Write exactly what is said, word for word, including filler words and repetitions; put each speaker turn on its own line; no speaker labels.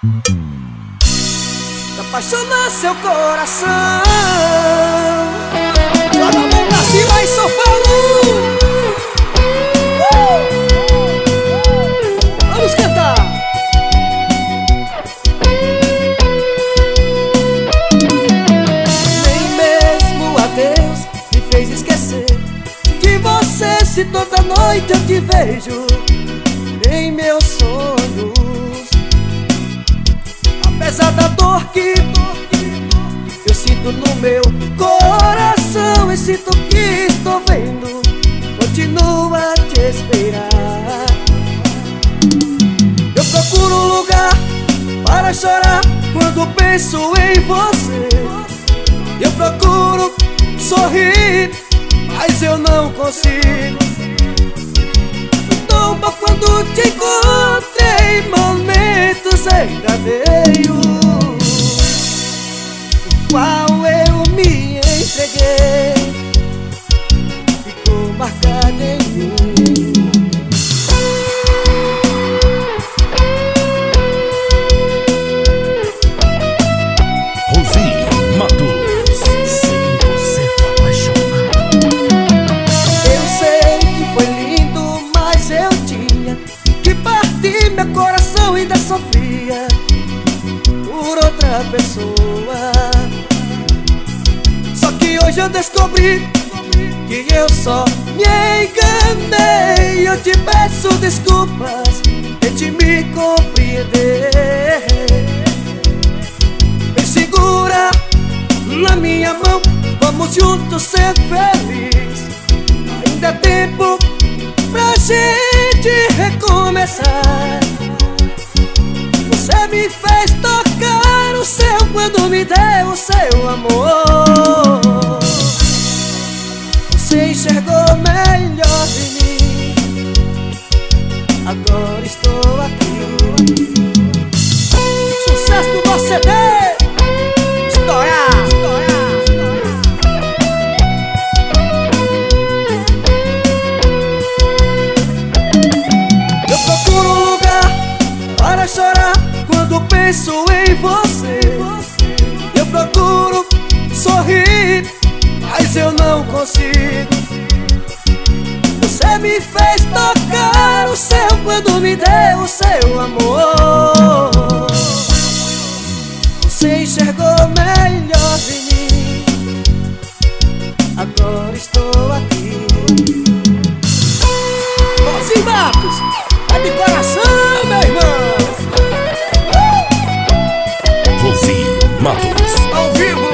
pra apaixonar seu coração. Joga a mão pra cima e São Paulo. uh! Vamos cantar. Nem mesmo a Deus me fez esquecer de você, se toda noite eu te vejo em meus sonhos. Apesar da dor que eu sinto no meu coração e sinto que estou vendo, continuo a te esperar. Eu procuro um lugar para chorar quando penso em você. Eu procuro sorrir, mas eu não consigo. Tomba quando te encontrei, momentos verdadeiros, o qual eu me entreguei, ficou marcado em mim.
Rosi Matos, sem você apaixonado.
Eu sei que foi lindo, mas eu tinha que partir meu coração, ainda sofria por outra pessoa. Só que hoje eu descobri que eu só me enganei. Eu te peço desculpas, tente me compreender. Me segura na minha mão, vamos juntos ser felizes. Ainda é tempo pra gente recomeçar. Você me fez tocar o céu quando me deu o seu amor. Você enxergou melhor de mim, agora estou aqui. Sucesso do nosso C D, estourar, estourar, estourar. Eu procuro um lugar para chorar quando penso em você. Eu procuro sorrir, mas eu não consigo. Você me fez tocar o céu quando me deu o seu amor. Você enxergou melhor de mim, agora estou aqui. Rosi Matos, é de coração, meu irmão.
Rosi Matos,
Ao vivo.